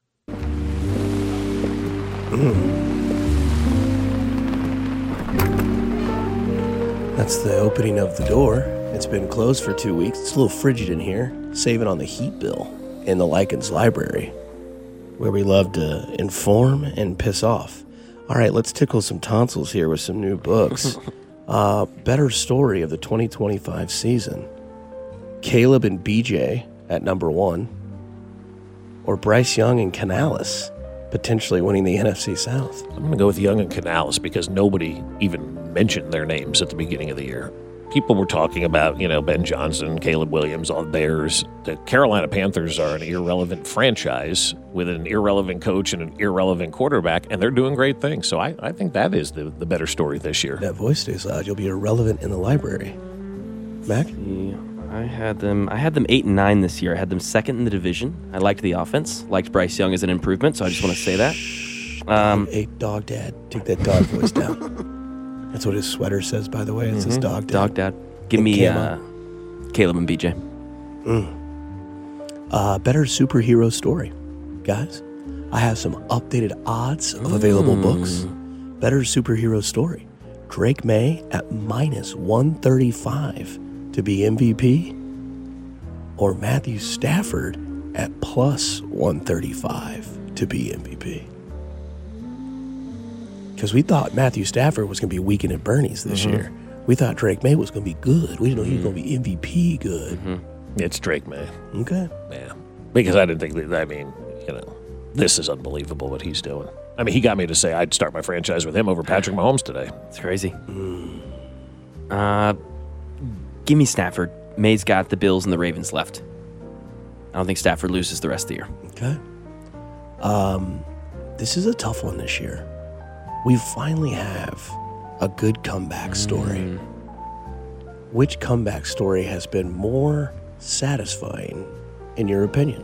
That's the opening of the door. It's been closed for 2 weeks. It's a little frigid in here. Saving on the heat bill in the Likens Library, where we love to inform and piss off. All right, let's tickle some tonsils here with some new books. Better story of the 2025 season. Caleb and BJ at number 1. Or Bryce Young and Canales potentially winning the NFC South. I'm going to go with Young and Canales because nobody even mentioned their names at the beginning of the year. People were talking about, Ben Johnson, Caleb Williams, all Bears. The Carolina Panthers are an irrelevant franchise with an irrelevant coach and an irrelevant quarterback, and they're doing great things. So I think that is the better story this year. That voice stays loud. You'll be irrelevant in the library. Mac? I had them 8 and 9 this year. I had them 2nd in the division. I liked the offense. Liked Bryce Young as an improvement, so I just want to say that. Hey, dog dad. Take that dog voice down. That's what his sweater says, by the way. It says dog dad. Dog dad. Give me Caleb and BJ. Better superhero story. Guys, I have some updated odds of available books. Better superhero story. Drake May at -135 to be MVP, or Matthew Stafford at +135 to be MVP. Because we thought Matthew Stafford was going to be Weekend at Bernie's this year. We thought Drake May was going to be good. We didn't know he was going to be MVP good. It's Drake May. Okay. Yeah. Because I didn't think this is unbelievable what he's doing. I mean, he got me to say I'd start my franchise with him over Patrick Mahomes today. It's crazy. Give me Stafford. May's got the Bills and the Ravens left. I don't think Stafford loses the rest of the year. Okay. This is a tough one this year. We finally have a good comeback story. Which comeback story has been more satisfying, in your opinion?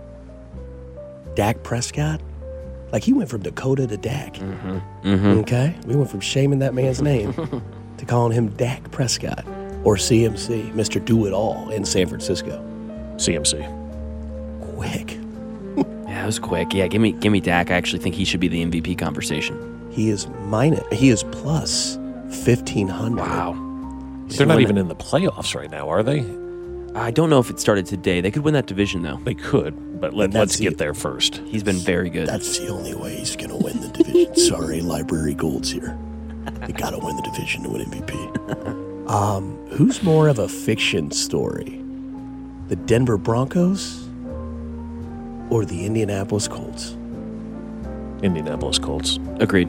Dak Prescott? Like, he went from Dakota to Dak. Okay? We went from shaming that man's name to calling him Dak Prescott. Or CMC, Mr. Do-It-All in San Francisco. CMC. Quick. Yeah, it was quick. Yeah, give me Dak. I actually think he should be the MVP conversation. He is plus 1,500. Wow. They're not even in the playoffs right now, are they? I don't know if it started today. They could win that division, though. They could, but let's get there first. He's been very good. That's the only way he's going to win the division. Sorry, Library Gold's here. You got to win the division to win MVP. Who's more of a fiction story? The Denver Broncos or the Indianapolis Colts? Indianapolis Colts. Agreed.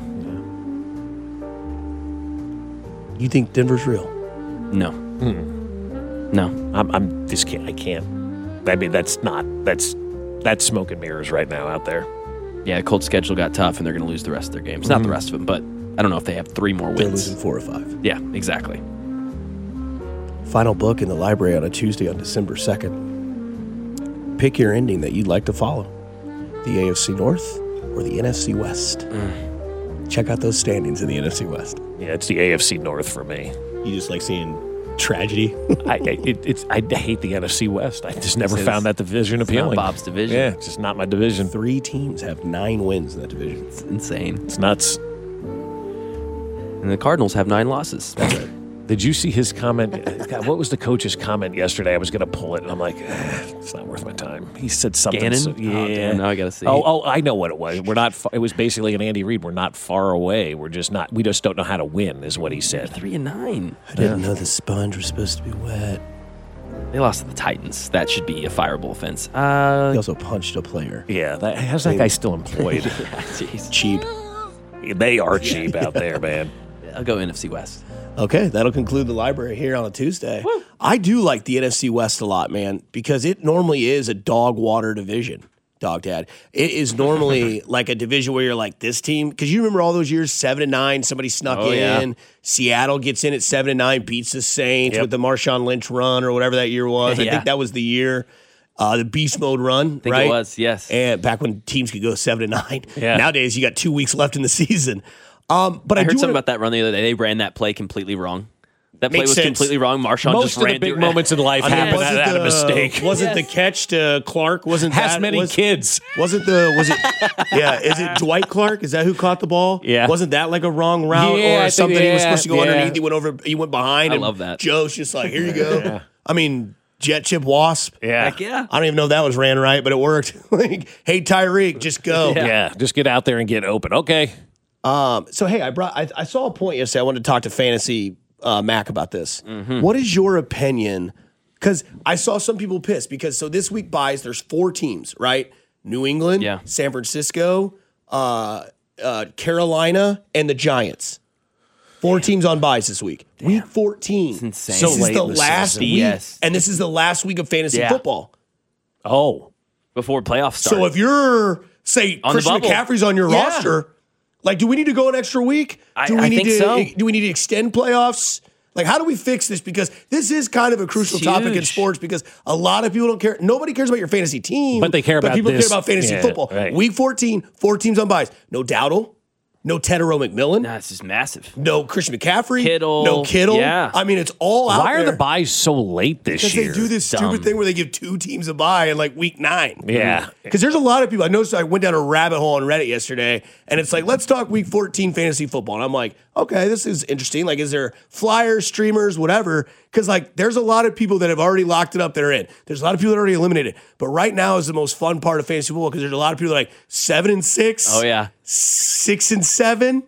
You think Denver's real? No. No. I'm just can't. I can't. I mean, that's smoke and mirrors right now out there. Yeah, Colts schedule got tough, and they're going to lose the rest of their games. Not the rest of them, but I don't know if they have 3 more wins. They're losing 4 or 5. Yeah, exactly. Final book in the library on a Tuesday on December 2nd. Pick your ending that you'd like to follow. The AFC North or the NFC West? Check out those standings in the NFC West. Yeah, it's the AFC North for me. You just like seeing tragedy? I hate the NFC West. I just never found that division appealing. Not Bob's division. Yeah, it's just not my division. 3 teams have 9 wins in that division. It's insane. It's nuts. And the Cardinals have 9 losses. That's right. Did you see his comment? God, what was the coach's comment yesterday? I was going to pull it, and I'm like, it's not worth my time. He said something. Gannon? So, yeah. Oh, damn, now I got to see. Oh, I know what it was. We're not. It was basically an Andy Reid. We're not far away. We're just not. We just don't know how to win, is what he said. 3-9. I didn't know the sponge was supposed to be wet. They lost to the Titans. That should be a fireable offense. He also punched a player. Yeah, how's that guy still employed? Cheap. They are cheap out there, man. I'll go NFC West. Okay, that'll conclude the library here on a Tuesday. Woo. I do like the NFC West a lot, man, because it normally is a dog water division, Dog Dad. It is normally like a division where you're like, this team, because you remember all those years, 7-9, somebody snuck in. Yeah. Seattle gets in at 7-9, beats the Saints with the Marshawn Lynch run or whatever that year was. I think that was the year. The beast mode run, I think right? it was, yes. And back when teams could go 7-9. Yeah. Nowadays, you got 2 weeks left in the season. But I heard something about that run the other day. They ran that play completely wrong. That play was completely wrong. Marshawn Most just of ran the big through. moments in life happen out of a mistake. Wasn't the catch to Clark? Wasn't Has that many kids? Wasn't the was it? Yeah, is it Dwight Clark? Is that who caught the ball? Yeah. Wasn't that like a wrong route Yeah, I or think- something? He was supposed to go yeah. underneath. He went over. He went behind. I and love that. Joe's just like, here you go. Yeah. I mean, jet chip wasp. Yeah. Heck yeah. I don't even know if that was ran right, but it worked. Like, hey Tyreek, just go. Yeah, just get out there and get open. Okay. So hey, I saw a point yesterday. I wanted to talk to Fantasy Mac about this. Mm-hmm. What is your opinion? Because I saw some people pissed because so this week buys there's 4 teams, right? New England, San Francisco, Carolina, and the Giants. 4 teams on buys this week. Damn. Week 14. It's insane. This is the last week, BS. and this is the last week of fantasy football. Oh, before playoffs start. So if you're say On the Christian bubble. McCaffrey's on your roster. Like, do we need to go an extra week? Do we I need think to, so. Do we need to extend playoffs? Like, how do we fix this? Because this is kind of a crucial topic in sports because a lot of people don't care. Nobody cares about your fantasy team. But they care about people this. care about fantasy football. Right. Week 14, 4 teams on buys. No Dowdle. No Tedero McMillan. Nah, it's just massive. No Christian McCaffrey. Kittle. No Kittle. Yeah. I mean, it's all out why there. are the buys so late this Because year? they do this stupid thing where they give 2 teams a bye in like week 9. Yeah. Because there's a lot of people. I noticed I went down a rabbit hole on Reddit yesterday, and it's like, let's talk week 14 fantasy football. And I'm like, okay, this is interesting. Like, is there flyers, streamers, whatever? Because, like, there's a lot of people that have already locked it up that are in. There's a lot of people that are already eliminated. But right now is the most fun part of fantasy football because there's a lot of people that are like 7-6. Oh, yeah. 6-7.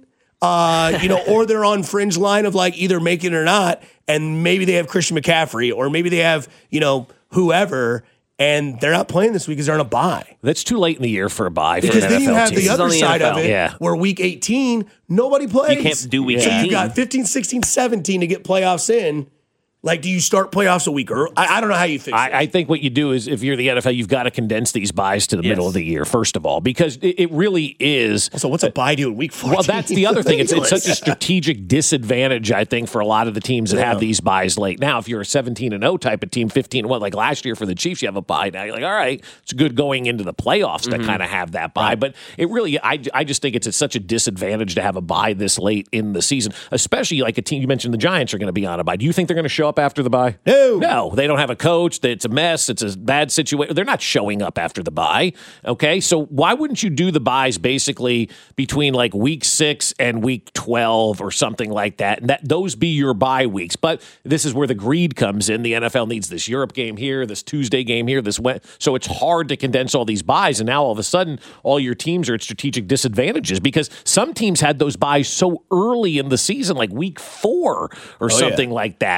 Or they're on fringe line of like either making it or not, and maybe they have Christian McCaffrey, or maybe they have, whoever, and they're not playing this week because they're on a bye. That's too late in the year for a bye for Because an then NFL you have team. the other side of it, Yeah. where week 18, nobody plays. You can't do week So 18. you've got 15, 16, 17 to get playoffs in. Like, do you start playoffs a week early? I don't know how you fix it. I think what you do is, if you're the NFL, you've got to condense these buys to the middle of the year, first of all, because it really is. So what's a buy do in week 14? Well, that's the other thing. It's such a strategic disadvantage, I think, for a lot of the teams that have these buys late. Now, if you're a 17-0 type of team, 15-1, like last year for the Chiefs, you have a buy. Now you're like, all right, it's good going into the playoffs to kind of have that buy. But it really, I just think it's such a disadvantage to have a buy this late in the season, especially like a team. You mentioned the Giants are going to be on a buy. Do you think they're going to show up after the buy? No, they don't have a coach. It's a mess. It's a bad situation. They're not showing up after the bye. Okay, so why wouldn't you do the buys basically between like week 6 and week 12 or something like that? And those be your bye weeks. But this is where the greed comes in. The NFL needs this Europe game here, this Tuesday game here, so it's hard to condense all these buys. And now all of a sudden, all your teams are at strategic disadvantages because some teams had those buys so early in the season, like week 4 or something like that, which is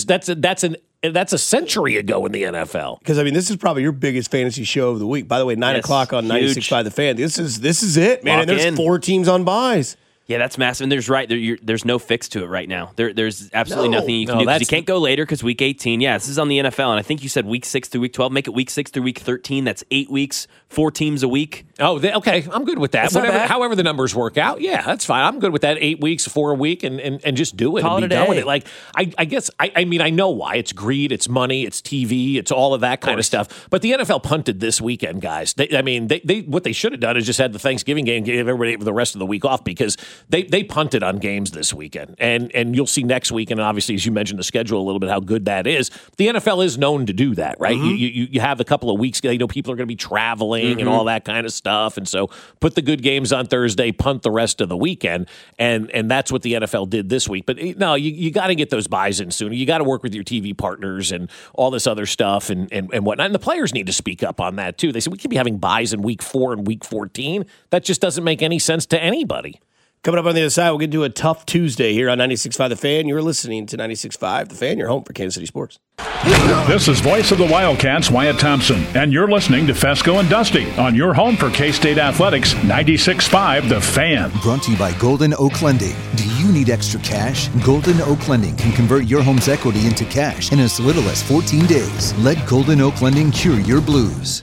that's a century ago in the NFL. Because, I mean, this is probably your biggest fantasy show of the week. By the way, 9 o'clock on 96.5 The Fan. This is it, man. And there's 4 teams on buys. Yeah, that's massive. And there's no fix to it right now. There's absolutely nothing you can do. You can't go later because week 18. Yeah, this is on the NFL. And I think you said week 6 through week 12. Make it week 6 through week 13. That's 8 weeks, 4 teams a week. Oh, okay. I'm good with that. However the numbers work out. Yeah, that's fine. I'm good with that. 8 weeks, 4 a week, and just do it. Call and be it a done with day. it. Like, I guess, I mean, I know why. It's greed, it's money, it's TV, it's all of that kind of stuff. But the NFL punted this weekend, guys. They what they should have done is just had the Thanksgiving game, give everybody the rest of the week off because they punted on games this weekend. And you'll see next week, and obviously, as you mentioned, the schedule a little bit, how good that is. The NFL is known to do that, right? Mm-hmm. You have a couple of weeks, people are going to be traveling and all that kind of stuff. And so put the good games on Thursday, punt the rest of the weekend. And that's what the NFL did this week. But no, you got to get those buys in sooner. You got to work with your TV partners and all this other stuff and whatnot. And the players need to speak up on that too. They said we could be having buys in week 4 and week 14. That just doesn't make any sense to anybody. Coming up on the other side, we'll get to a tough Tuesday here on 96.5 The Fan. You're listening to 96.5 The Fan, your home for Kansas City sports. This is voice of the Wildcats, Wyatt Thompson, and you're listening to Fesco and Dusty on your home for K-State Athletics, 96.5 The Fan. Brought to you by Golden Oak Lending. Do you need extra cash? Golden Oak Lending can convert your home's equity into cash in as little as 14 days. Let Golden Oak Lending cure your blues.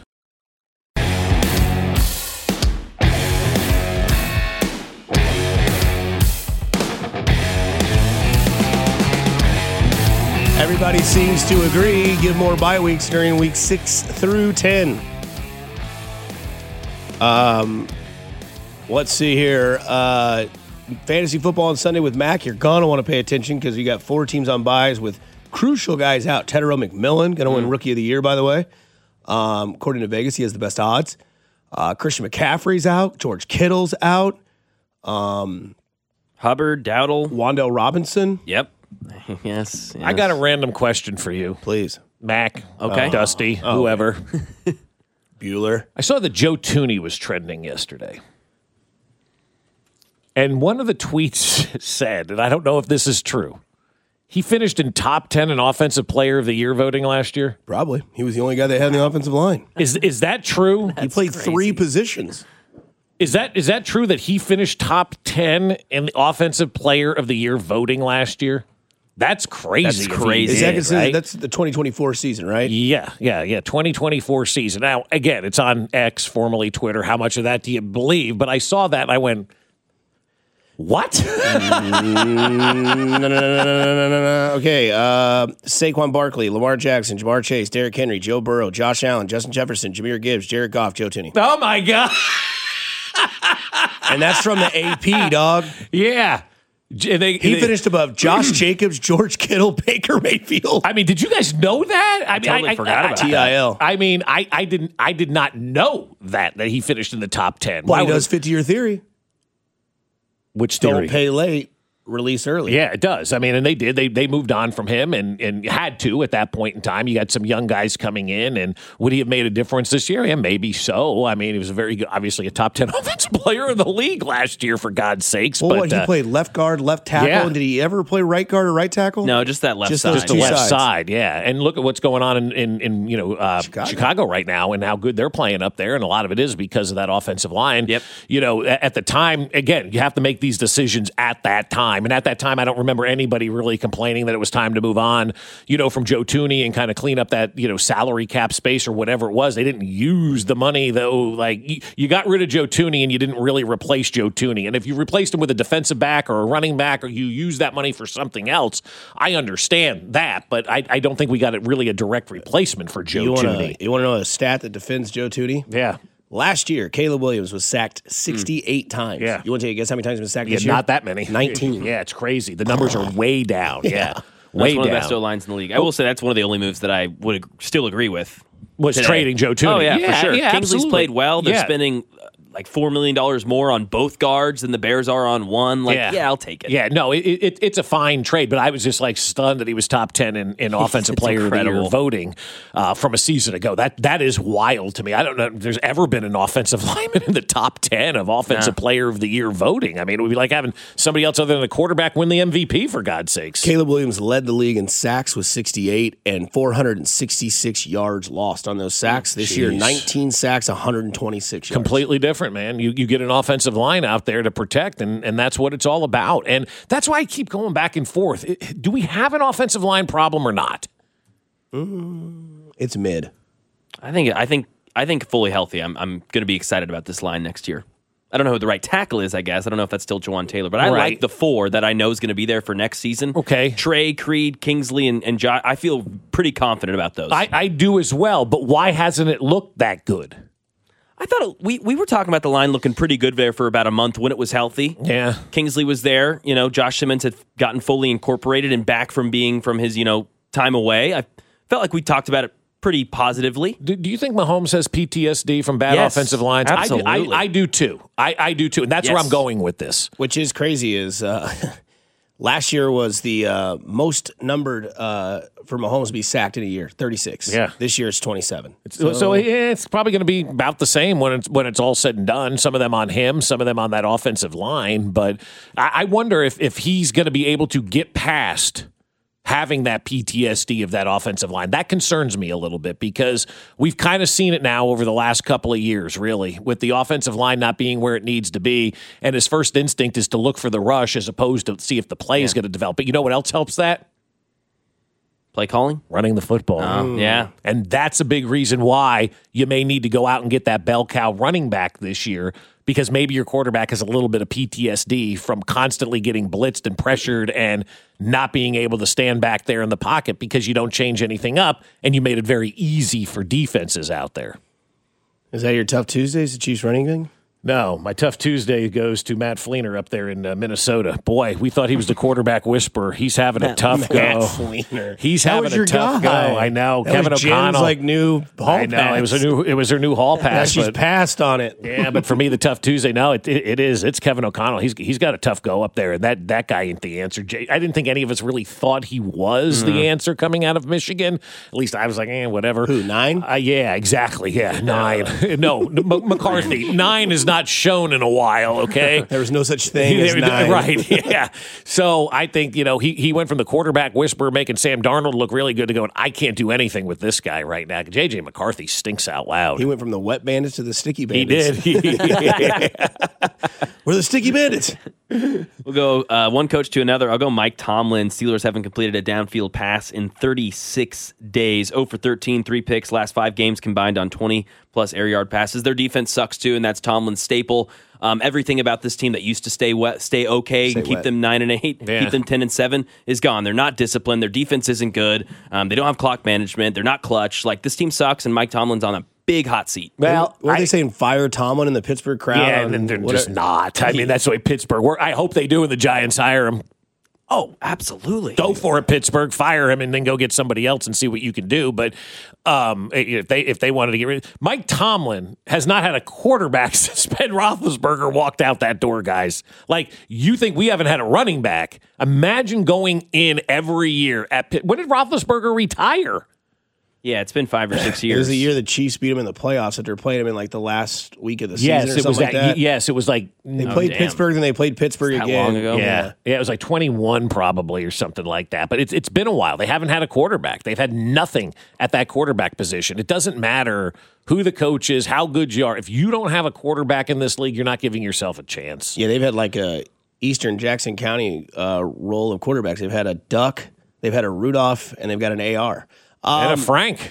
Everybody seems to agree. Give more bye weeks during week 6 through 10. Let's see here. Fantasy football on Sunday with Mac. You're going to want to pay attention because you got 4 teams on buys with crucial guys out. Tedero McMillan, going to win Rookie of the Year, by the way. According to Vegas, he has the best odds. Christian McCaffrey's out. George Kittle's out. Hubbard, Dowdle. Wan'Dale Robinson. Yep. Yes. I got a random question for you. Please. Mac, Okay. Dusty, whoever. Bueller. I saw that Joe Thuney was trending yesterday. And one of the tweets said, and I don't know if this is true, he finished in top 10 in Offensive Player of the Year voting last year? Probably. He was the only guy they had in the offensive line. Is that true? He played crazy. 3 positions. Is that true that he finished top 10 in the Offensive Player of the Year voting last year? That's crazy. That's crazy. Right? That's the 2024 season, right? Yeah. 2024 season. Now, again, it's on X, formerly Twitter. How much of that do you believe? But I saw that and I went, what? No. Okay. Saquon Barkley, Lamar Jackson, Jamar Chase, Derrick Henry, Joe Burrow, Josh Allen, Justin Jefferson, Jahmyr Gibbs, Jared Goff, Joe Thuney. Oh, my God. And that's from the AP, dog. Yeah. He finished above Josh Jacobs, George Kittle, Baker Mayfield. I mean, did you guys know that? I totally forgot about TIL. I mean, I did not know that he finished in the top 10. Well, he does fit to your theory. Which theory? Don't pay late, release early. Yeah, it does. I mean, and they did. They moved on from him and had to at that point in time. You got some young guys coming in, and would he have made a difference this year? Yeah, maybe so. I mean, he was a very good, obviously a top 10 offensive player in the league last year, for God's sakes. Well, but he played left guard, left tackle, yeah. and did he ever play right guard or right tackle? No, just that left side. Just the left sides. side, yeah. And look at what's going on in Chicago right now, and how good they're playing up there. And a lot of it is because of that offensive line. Yep. At the time, again, you have to make these decisions at that time. And at that time, I don't remember anybody really complaining that it was time to move on, from Joe Thuney and kind of clean up that, salary cap space or whatever it was. They didn't use the money, though. Like, you got rid of Joe Thuney and you didn't really replace Joe Thuney. And if you replaced him with a defensive back or a running back, or you use that money for something else, I understand that. But I don't think we got really a direct replacement for Joe Thuney. You want to know a stat that defends Joe Thuney? Yeah. Last year, Caleb Williams was sacked 68 times. Yeah. You want to take a guess how many times he was sacked this year? Not that many. 19. Yeah, it's crazy. The numbers are way down. Yeah. That's Way one of the down. best O-lines in the league. I will say that's one of the only moves that I would still agree with. Was today. trading Joe Thuney. Oh, yeah, for sure. Yeah, Kingsley's absolutely. played well. They're Yeah. spending like $4 million more on both guards than the Bears are on one. Like, yeah I'll take it. Yeah, no, it's a fine trade, but I was just like stunned that he was top 10 in offensive player of the year voting from a season ago. That is wild to me. I don't know if there's ever been an offensive lineman in the top 10 of offensive player of the year voting. I mean, it would be like having somebody else other than a quarterback win the MVP, for God's sakes. Caleb Williams led the league in sacks with 68 and 466 yards lost on those sacks. This year, 19 sacks, 126 yards. Completely different, man. You get an offensive line out there to protect, and that's what it's all about. And that's why I keep going back and forth. Do we have an offensive line problem or not? It's mid. I think fully healthy. I'm going to be excited about this line next year. I don't know who the right tackle is, I guess. I don't know if that's still Jawan Taylor, but I like the 4 that I know is going to be there for next season. Okay. Trey, Creed, Kingsley, and Josh. I feel pretty confident about those. I do as well, but why hasn't it looked that good? I thought we were talking about the line looking pretty good there for about a month when it was healthy. Yeah. Kingsley was there. Josh Simmons had gotten fully incorporated and back from his, time away. I felt like we talked about it pretty positively. Do you think Mahomes has PTSD from bad offensive lines? Absolutely. I do too. I do too. And that's where I'm going with this. Which is crazy is last year was the most numbered for Mahomes to be sacked in a year, 36. Yeah. This year it's 27. So it's probably going to be about the same when it's all said and done. Some of them on him, some of them on that offensive line. But I wonder if he's going to be able to get past having that PTSD of that offensive line. That concerns me a little bit because we've kind of seen it now over the last couple of years, really, with the offensive line not being where it needs to be. And his first instinct is to look for the rush as opposed to see if the play is going to develop. But you know what else helps that? Play calling? Running the football. Yeah. And that's a big reason why you may need to go out and get that bell cow running back this year, because maybe your quarterback has a little bit of PTSD from constantly getting blitzed and pressured and not being able to stand back there in the pocket because you don't change anything up, and you made it very easy for defenses out there. Is that your Tough Tuesdays, the Chiefs running thing? No, my Tough Tuesday goes to Matt Fleener up there in Minnesota. Boy, we thought he was the quarterback whisperer. He's having a tough go. Matt Fleener. He's having a tough go. I know. That Kevin was O'Connell. Jen's, new hall I know. pass. It was her new hall pass. Yeah, she's passed on it. Yeah, but for me, the Tough Tuesday, no, it is. It's Kevin O'Connell. He's got a tough go up there, and that guy ain't the answer. I didn't think any of us really thought he was the answer coming out of Michigan. At least I was like, whatever. Who, 9? Yeah, exactly. Yeah, 9. No, McCarthy. 9 is not shown in a while, okay? There was no such thing as 9. Right, yeah. So I think, he went from the quarterback whisperer making Sam Darnold look really good to going, I can't do anything with this guy right now. J.J. McCarthy stinks out loud. He went from the wet bandits to the sticky bandits. He did. We're the sticky bandits. We'll go one coach to another. I'll go Mike Tomlin. Steelers haven't completed a downfield pass in 36 days. 0 for 13, 3 picks. Last 5 games combined on 20-plus air yard passes. Their defense sucks, too, and that's Tomlin's staple. Everything about this team that used to stay okay, and keep them 9-8, keep them 10-7 is gone. They're not disciplined. Their defense isn't good. They don't have clock management. They're not clutch. This team sucks, and Mike Tomlin's on a big hot seat. Well, what are they saying? Fire Tomlin in the Pittsburgh crowd? Yeah, and they're just not. I mean, that's the way Pittsburgh works. I hope they do when the Giants hire him. Oh, absolutely. Go for it, Pittsburgh. Fire him and then go get somebody else and see what you can do. But if they wanted to get rid of Mike Tomlin has not had a quarterback since Ben Roethlisberger walked out that door, guys. You think we haven't had a running back? Imagine going in every year at Pitt. When did Roethlisberger retire? Yeah, it's been 5 or 6 years. It was the year the Chiefs beat them in the playoffs after playing them in the last week of the season. Yes, it was that. Yes, it was they played Pittsburgh, then they played Pittsburgh again. Long ago? Yeah, it was 21 probably or something like that. But it's been a while. They haven't had a quarterback. They've had nothing at that quarterback position. It doesn't matter who the coach is, how good you are. If you don't have a quarterback in this league, you're not giving yourself a chance. Yeah, they've had a Eastern Jackson County role of quarterbacks. They've had a Duck, they've had a Rudolph, and they've got an AR. And a Frank.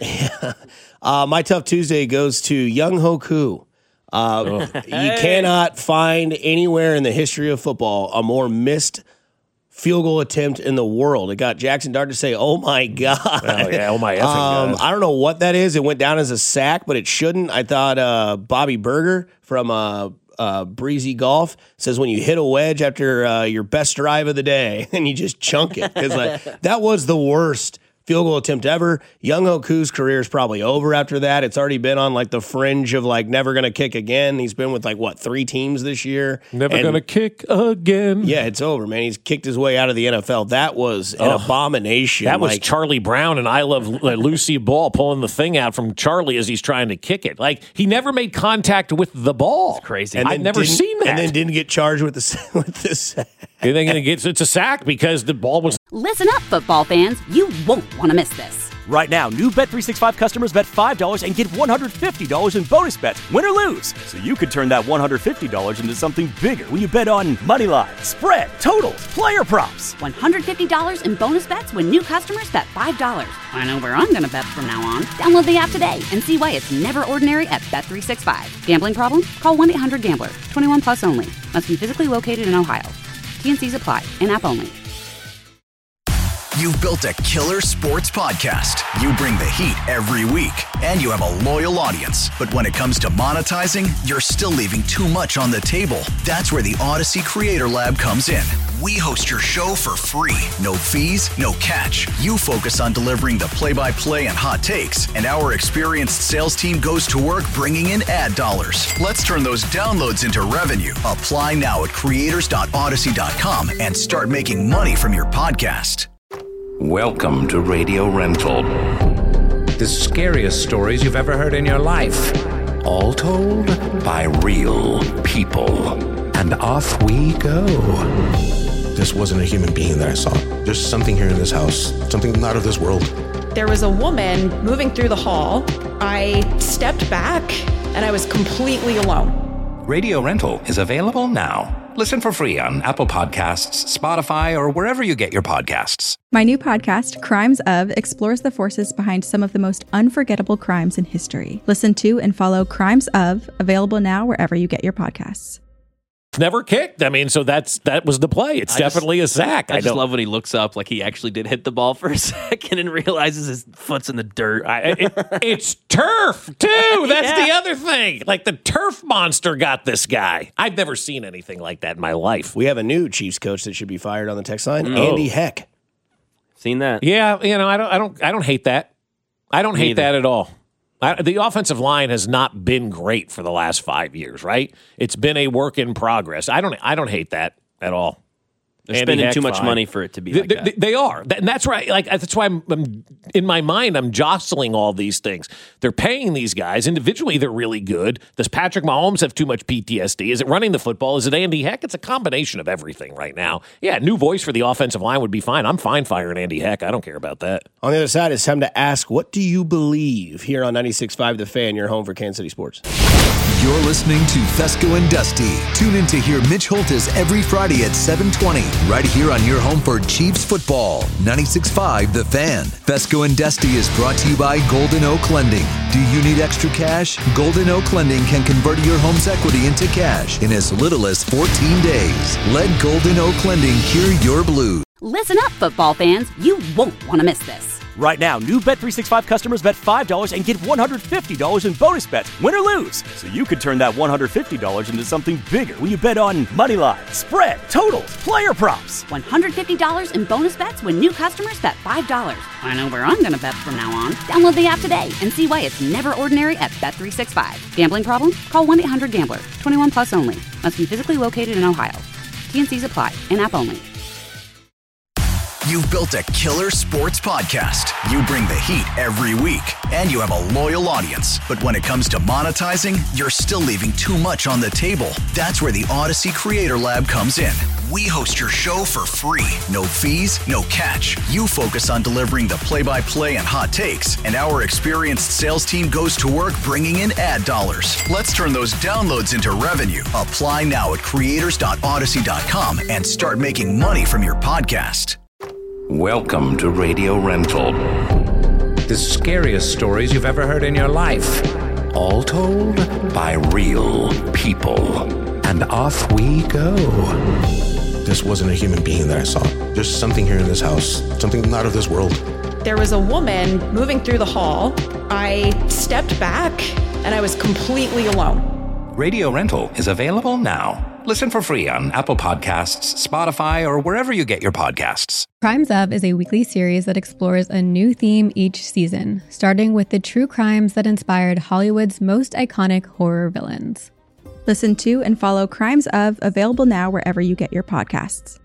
My Tough Tuesday goes to Young Hoku. You cannot find anywhere in the history of football a more missed field goal attempt in the world. It got Jackson Dart to say, "Oh my God!" Oh yeah, oh my effing God. I don't know what that is. It went down as a sack, but it shouldn't. I thought Bobby Berger from Breezy Golf says when you hit a wedge after your best drive of the day and you just chunk it, because that was the worst field goal attempt ever. Young Hoku's career is probably over after that. It's already been on like the fringe of like never going to kick again. He's been with like, 3 teams this year? Never going to kick again. Yeah, it's over, man. He's kicked his way out of the NFL. That was an abomination. That was Charlie Brown and I Love Lucy Ball pulling the thing out from Charlie as he's trying to kick it. Like, he never made contact with the ball. It's crazy. And I've never seen that. And then didn't get charged with this. And then it's a sack because the ball was... Listen up, football fans. You won't want to miss this. Right now, new Bet365 customers bet $5 and get $150 in bonus bets, win or lose. So you could turn that $150 into something bigger when you bet on money line, spread, totals, player props. $150 in bonus bets when new customers bet $5. I know where I'm going to bet from now on. Download the app today and see why it's never ordinary at Bet365. Gambling problem? Call 1-800-GAMBLER. 21 plus only. Must be physically located in Ohio. T&Cs apply. In-app only. You've built a killer sports podcast. You bring the heat every week, and you have a loyal audience. But when it comes to monetizing, you're still leaving too much on the table. That's where the Odyssey Creator Lab comes in. We host your show for free. No fees, no catch. You focus on delivering the play-by-play and hot takes, and our experienced sales team goes to work bringing in ad dollars. Let's turn those downloads into revenue. Apply now at creators.odyssey.com and start making money from your podcast. Welcome to Radio Rental. The scariest stories you've ever heard in your life. All told by real people. And off we go. This wasn't a human being that I saw. There's something here in this house, something not of this world. There was a woman moving through the hall. I stepped back and I was completely alone. Radio Rental is available now. Listen for free on Apple Podcasts, Spotify, or wherever you get your podcasts. My new podcast, Crimes Of, explores the forces behind some of the most unforgettable crimes in history. Listen to and follow Crimes Of, available now wherever you get your podcasts. Never kicked. I mean, so that was the play. It's definitely a sack. I just love when he looks up like he actually did hit the ball for a second and realizes his foot's in the dirt. It's turf, too. That's the other thing. Like, the turf monster got this guy. I've never seen anything like that in my life. We have a new Chiefs coach that should be fired on the text line, Andy Heck. Seen that? Yeah, I don't hate that. I don't hate that at all. The offensive line has not been great for the last 5 years, right? It's been a work in progress. I don't hate that at all. They're spending too much money for it to be like that. They are, and that's right. Like that's why I'm in my mind. I'm jostling all these things. They're paying these guys individually. They're really good. Does Patrick Mahomes have too much PTSD? Is it running the football? Is it Andy Heck? It's a combination of everything right now. Yeah, new voice for the offensive line would be fine. I'm fine firing Andy Heck. I don't care about that. On the other side, it's time to ask, what do you believe? Here on 96.5 The Fan, your home for Kansas City sports. You're listening to Fesco and Dusty. Tune in to hear Mitch Holtis every Friday at 7:20, right here on your home for Chiefs football. 96.5 The Fan. Fesco and Dusty is brought to you by Golden Oak Lending. Do you need extra cash? Golden Oak Lending can convert your home's equity into cash in as little as 14 days. Let Golden Oak Lending cure your blues. Listen up, football fans. You won't want to miss this. Right now, new Bet365 customers bet $5 and get $150 in bonus bets, win or lose. So you could turn that $150 into something bigger when you bet on money line, spread, totals, player props. $150 in bonus bets when new customers bet $5. I know where I'm going to bet from now on. Download the app today and see why it's never ordinary at Bet365. Gambling problem? Call 1-800-GAMBLER. 21 plus only. Must be physically located in Ohio. T&Cs apply. In-app only. You've built a killer sports podcast. You bring the heat every week, and you have a loyal audience. But when it comes to monetizing, you're still leaving too much on the table. That's where the Odyssey Creator Lab comes in. We host your show for free. No fees, no catch. You focus on delivering the play-by-play and hot takes, and our experienced sales team goes to work bringing in ad dollars. Let's turn those downloads into revenue. Apply now at creators.odyssey.com and start making money from your podcast. Welcome to Radio Rental. The scariest stories you've ever heard in your life. All told by real people. And off we go. This wasn't a human being that I saw. There's something here in this house, something not of this world. There was a woman moving through the hall. I stepped back and I was completely alone. Radio Rental is available now. Listen for free on Apple Podcasts, Spotify, or wherever you get your podcasts. Crimes Of is a weekly series that explores a new theme each season, starting with the true crimes that inspired Hollywood's most iconic horror villains. Listen to and follow Crimes Of, available now wherever you get your podcasts.